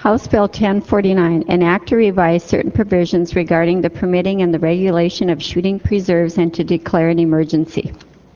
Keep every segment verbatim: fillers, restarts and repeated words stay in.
House Bill ten forty-nine, an act to revise certain provisions regarding the permitting and the regulation of shooting preserves and to declare an emergency.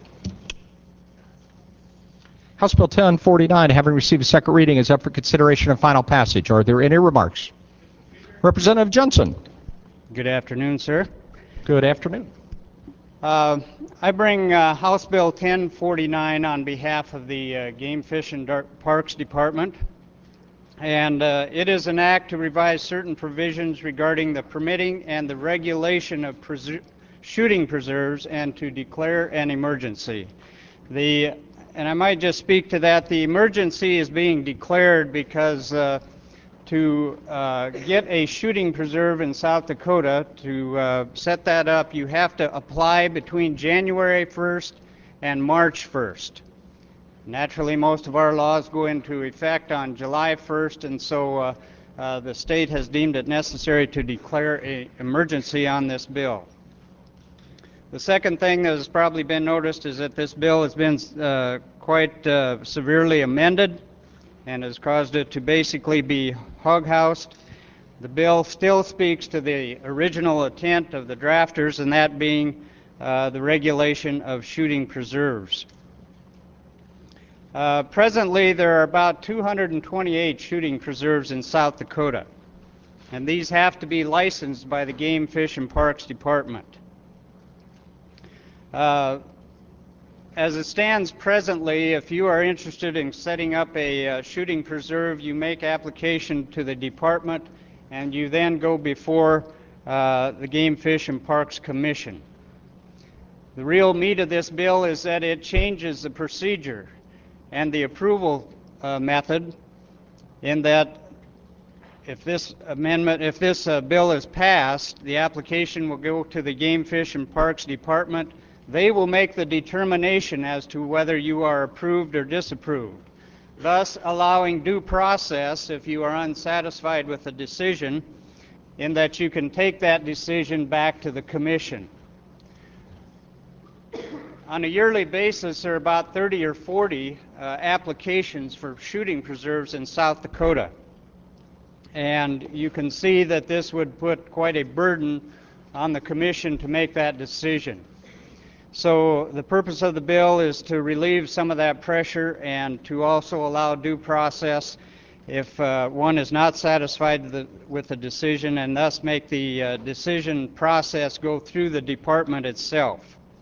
House Bill ten forty-nine, having received a second reading, is up for consideration and final passage. Are there any remarks? Representative Johnson. Good afternoon, sir. Good afternoon. Uh, I bring uh, House Bill ten forty-nine on behalf of the uh, Game Fish and Parks Department, and uh, it is an act to revise certain provisions regarding the permitting and the regulation of preser shooting preserves and to declare an emergency. The, and I might just speak to that, the emergency is being declared because uh, to uh, get a shooting preserve in South Dakota, to uh, set that up, you have to apply between January first and March first. Naturally, most of our laws go into effect on July first, and so uh, uh, the state has deemed it necessary to declare an emergency on this bill. The second thing that has probably been noticed is that this bill has been uh, quite uh, severely amended and has caused it to basically be hog-housed. The bill still speaks to the original intent of the drafters, and that being uh, the regulation of shooting preserves. Uh, presently, there are about two hundred twenty-eight shooting preserves in South Dakota, and these have to be licensed by the Game Fish and Parks Department. Uh, As it stands presently, if you are interested in setting up a uh, shooting preserve, you make application to the department and you then go before uh, the Game Fish and Parks Commission. The real meat of this bill is that it changes the procedure and the approval uh, method, in that if this amendment, if this uh, bill is passed, the application will go to the Game Fish and Parks Department. They will make the determination as to whether you are approved or disapproved, thus allowing due process if you are unsatisfied with the decision, in that you can take that decision back to the commission. On a yearly basis, there are about thirty or forty uh, applications for shooting preserves in South Dakota, and you can see that this would put quite a burden on the commission to make that decision. So the purpose of the bill is to relieve some of that pressure and to also allow due process if uh, one is not satisfied with the, with the decision, and thus make the uh, decision process go through the department itself.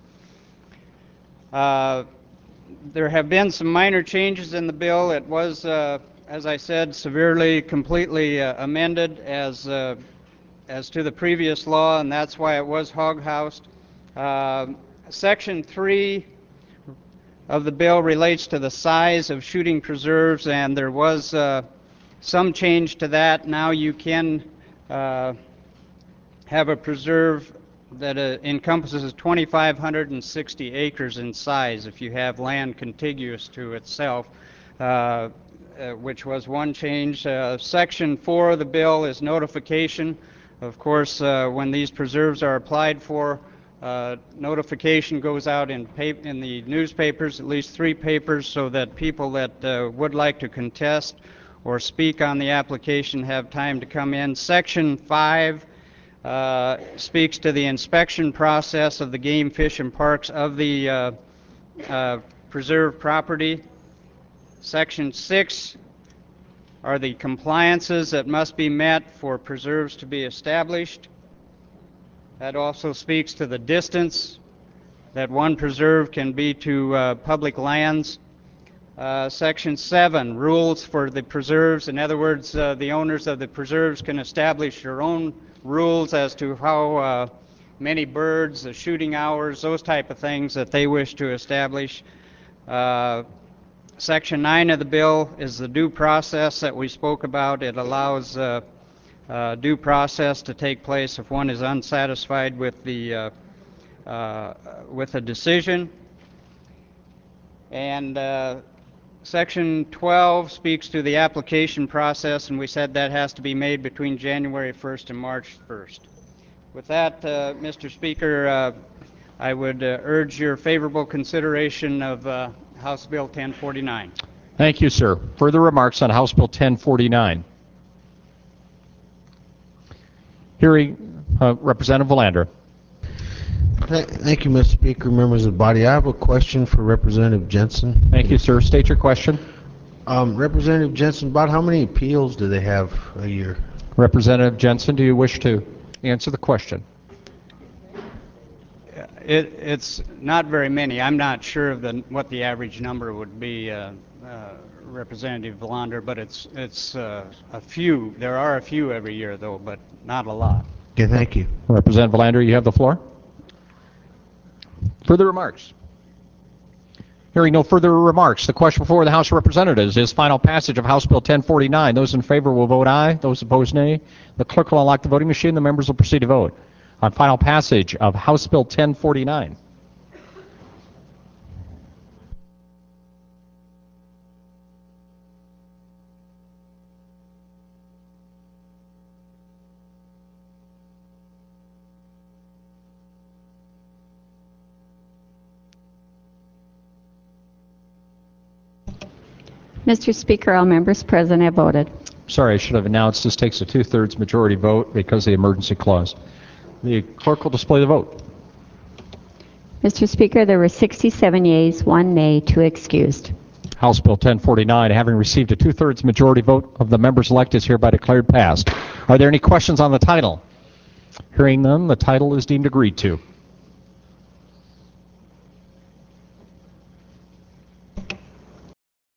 Uh, there have been some minor changes in the bill. It was, uh, as I said, severely, completely uh, amended as, uh, as to the previous law, and that's why it was hog-housed. Uh, Section three of the bill relates to the size of shooting preserves, and there was uh, some change to that. Now you can uh, have a preserve that uh, encompasses two thousand five hundred sixty acres in size if you have land contiguous to itself, uh, uh, which was one change. Uh, Section four of the bill is notification. Of course, uh, when these preserves are applied for, Uh, notification goes out in, in the newspapers, at least three papers, so that people that uh, would like to contest or speak on the application have time to come in. Section five uh, speaks to the inspection process of the Game Fish and Parks of the uh, uh, preserved property. Section six are the compliances that must be met for preserves to be established. That also speaks to the distance that one preserve can be to uh, public lands. Uh, Section seven, rules for the preserves. In other words, uh, the owners of the preserves can establish their own rules as to how uh, many birds, the shooting hours, those type of things that they wish to establish. Uh, Section nine of the bill is the due process that we spoke about. It allows uh, Uh, due process to take place if one is unsatisfied with the uh, uh, with a decision. And uh, Section twelve speaks to the application process, and we said that has to be made between January first and March first. With that, uh, Mister Speaker, uh, I would uh, urge your favorable consideration of uh, House Bill ten forty-nine. Thank you, sir. Further remarks on House Bill ten forty-nine? Hearing uh, Representative Valander. Th- Thank you, Mister Speaker, members of the body. I have a question for Representative Jensen. Thank you, sir. State your question. Um, Representative Jensen, about how many appeals do they have a year? Representative Jensen, do you wish to answer the question? It, it's not very many. I'm not sure of the, what the average number would be, uh, uh, Representative Valander, but it's, it's uh, a few. There are a few every year, though, but not a lot. Okay, thank you. Representative Valander, you have the floor. Further remarks? Hearing no further remarks, the question before the House of Representatives is final passage of House Bill ten forty-nine. Those in favor will vote aye. Those opposed, nay. The clerk will unlock the voting machine. The members will proceed to vote on final passage of House Bill ten forty-nine. Mister Speaker, all members present have voted. Sorry, I should have announced this takes a two-thirds majority vote because of the emergency clause. The clerk will display the vote. Mister Speaker, there were sixty-seven yeas, one nay, two excused. House Bill ten forty-nine, having received a two-thirds majority vote of the members elected, is hereby declared passed. Are there any questions on the title? Hearing none, the title is deemed agreed to.